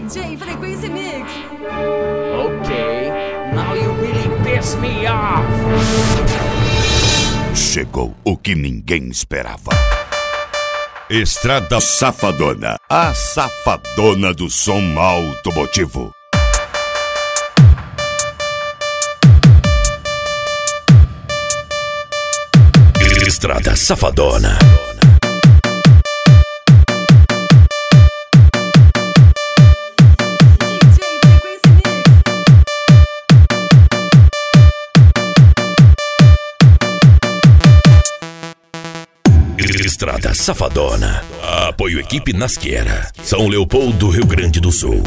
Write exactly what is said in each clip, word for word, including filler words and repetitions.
J Frequency Mix. Okay, now you really piss me off. Chegou o que ninguém esperava. Estrada Safadona, a safadona do som automotivo. Estrada Safadona. Estrada Safadona. Apoio equipe Nasquera, São Leopoldo, Rio Grande do Sul.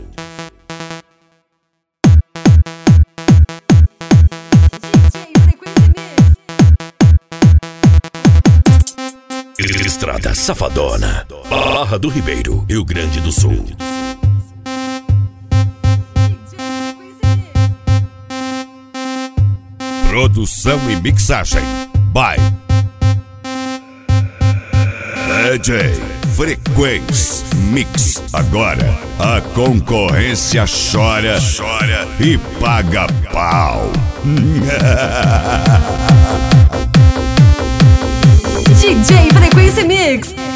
Estrada Safadona, Barra do Ribeiro, Rio Grande do Sul. Produção e mixagem by D J Frequency Mix. Agora a concorrência chora, chora e paga pau. D J Frequency Mix.